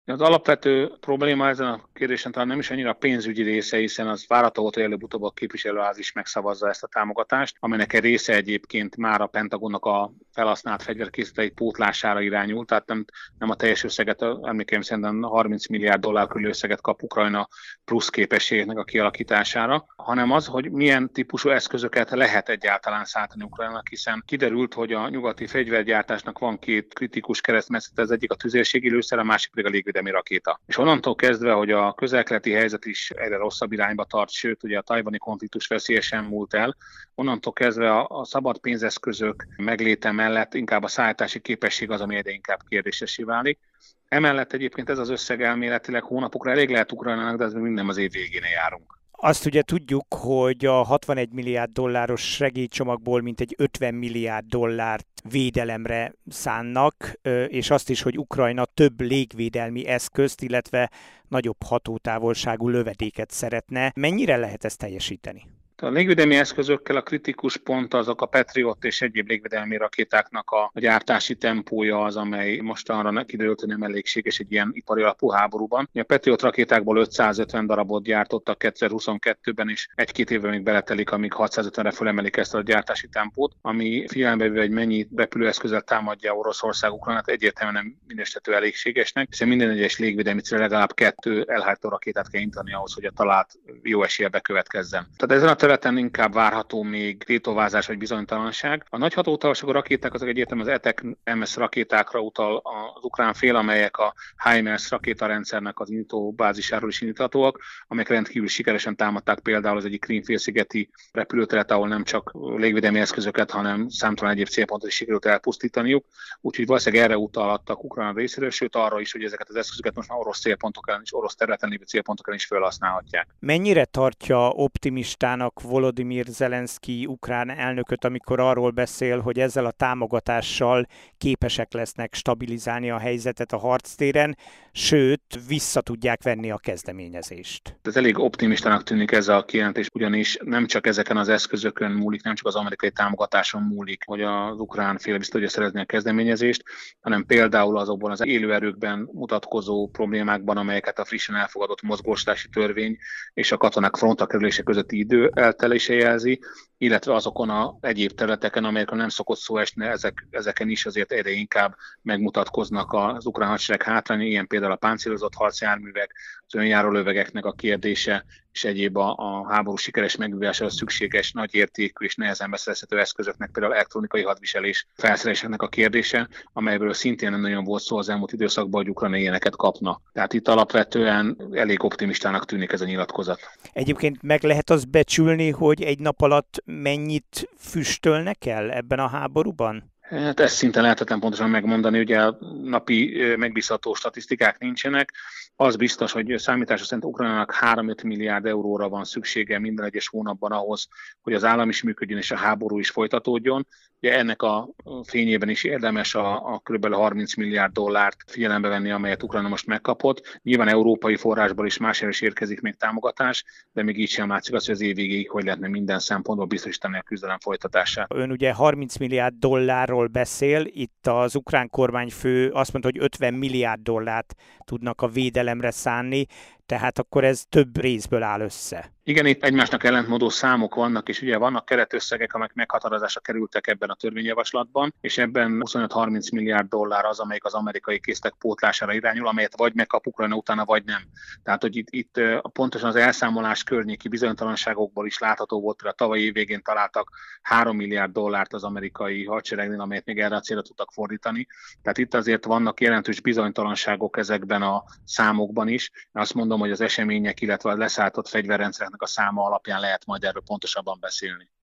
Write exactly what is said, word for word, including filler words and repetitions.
Az alapvető probléma ezen a kérdésen talán nem is annyira a pénzügyi része, hiszen az várható volt, hogy előbb-utóbb a képviselőház is megszavazza ezt a támogatást, aminek egy része egyébként már a Pentagonnak a felhasznált fegyverkészletei pótlására irányult, tehát nem, nem a teljes összeget, emlékeim szerint harminc milliárd dollár körül összeget kap Ukrajna plusz képességeknek a kialakítására, hanem az, hogy milyen típusú eszközöket lehet egyáltalán szállítani Ukrajnának, hiszen kiderült, hogy a nyugati fegyvergyártásnak van két kritikus keresztmetszet, ez egyik a tüzérségi lőszer, a másik pedig a légvédelmi rakéta. És onnantól kezdve, hogy a közel-keleti helyzet is egyre rosszabb irányba tart, sőt, ugye a tajvani konfliktus veszélyesen múlt el, onnantól kezdve a, a szabad pénzeszközök megléte mellett inkább a szállítási képesség az, ami egyre inkább kérdésessé válik. Emellett egyébként ez az összeg elméletileg hónapokra elég lehet Ukrajnának, de ez még nem az év végén járunk. Azt ugye tudjuk, hogy a hatvanegy milliárd dolláros segélycsomagból mintegy ötven milliárd dollárt védelemre szánnak, és azt is, hogy Ukrajna több légvédelmi eszközt, illetve nagyobb hatótávolságú lövedéket szeretne. Mennyire lehet ezt teljesíteni? A légvédelmi eszközökkel a kritikus pont azok a Patriot és egyéb légvédelmi rakétáknak a gyártási tempója az, amely mostanra kiderült, hogy nem elégséges egy ilyen ipari alapú háborúban. A Patriot rakétákból ötszázötven darabot gyártottak kétezer-huszonkettőben, és egy-két évvel még beletelik, amíg hatszázötvenre fölemelik ezt a gyártási tempót, ami figyelembe véve, hogy mennyi repülőeszközzel támadja Oroszország Ukrajnát, egyértelműen nem minősíthető elégségesnek, hiszen minden egyes légvédelmi célra legalább kettő elhárító rakétát kell intani ahhoz, hogy a talált jó esélye bekövetkezzen. Tehát ezen a területen inkább várható még tétovázás vagy bizonytalanság. A nagy hatótávolságú rakéták azok egyértelműen az E T E C em es rakétákra utal az ukrán fél, amelyek a HIMARS rakétarendszernek az indító bázisáról is indíthatóak, amelyek rendkívül sikeresen támadták például az egyik Krím-félszigeti repülőteret, ahol nem csak légvédelmi eszközöket, hanem számtalan egyéb célpontot is sikerült elpusztítaniuk. Úgyhogy valószínűleg erre utalhattak Ukrajna részéről, sőt arra is, hogy ezeket az eszközöket most már orosz célpontokon és orosz területen lévő célpontokon is felhasználhatják. Mennyire tartja optimistának Volodymyr Zelenszky ukrán elnököt, amikor arról beszél, hogy ezzel a támogatással képesek lesznek stabilizálni a helyzetet a harctéren, sőt, vissza tudják venni a kezdeményezést? Ez elég optimistának tűnik ez a kijelentés, ugyanis nem csak ezeken az eszközökön múlik, nem csak az amerikai támogatáson múlik, hogy az ukrán fél vissza tudja szerezni a kezdeményezést, hanem például azokban az élőerőkben mutatkozó problémákban, amelyeket a frissen elfogadott mozgósítási törvény és a katonák frontra kerülése közötti idő eltelése jelzi, illetve azokon az egyéb területeken, amelyekről nem szokott szó esni, ezek, ezeken is azért egyre inkább megmutatkoznak az ukrán hadsereg hátránya, ilyen például a páncélozott harcjárművek, az önjáró lövegeknek a kérdése, és egyéb a, a háború sikeres megvívására szükséges nagyértékű és nehezen beszerezhető eszközöknek, például elektronikai hadviselés felszereléseknek a kérdése, amelyből szintén nem nagyon volt szó az elmúlt időszakban, hogy Ukrajna ilyeneket kapna. Tehát itt alapvetően elég optimistának tűnik ez a nyilatkozat. Egyébként meg lehet azt becsülni, hogy egy nap alatt mennyit füstölnek el ebben a háborúban? Hát ezt szinte lehetetlen pontosan megmondani, ugye napi megbízható statisztikák nincsenek. Az biztos, hogy számítása szerint Ukrajnának három-öt milliárd euróra van szüksége minden egyes hónapban ahhoz, hogy az állam is működjön és a háború is folytatódjon. Ugye ennek a fényében is érdemes a, a kb. harminc milliárd dollárt figyelembe venni, amelyet Ukrajna most megkapott. Nyilván európai forrásból is más is érkezik még támogatás, de még így sem látszik az, hogy az év végéig hogy lehetne minden szempontból biztosítani a küzdelem folytatását. Ön ugye harminc milliárd dollárról beszél, itt az ukrán kormányfő azt mondta, hogy ötven milliárd dollárt tudnak a védelemre szánni, tehát akkor ez több részből áll össze. Igen, itt egymásnak ellentmondó számok vannak, és ugye vannak keretösszegek, amelyek meghatározásra kerültek ebben a törvényjavaslatban, és ebben huszonöt-harminc milliárd dollár az, amelyik az amerikai készletek pótlására irányul, amelyet vagy megkap Ukrajna utána, vagy nem. Tehát, hogy itt, itt pontosan az elszámolás környéki bizonytalanságokból is látható volt, hogy a tavalyi év végén találtak három milliárd dollárt az amerikai hadseregnél, amelyet még erre a célra tudtak fordítani. Tehát itt azért vannak jelentős bizonytalanságok ezekben a számokban is. Azt mondom, hogy az események, illetve a leszállított fegyverrendszereknek a száma alapján lehet majd erről pontosabban beszélni.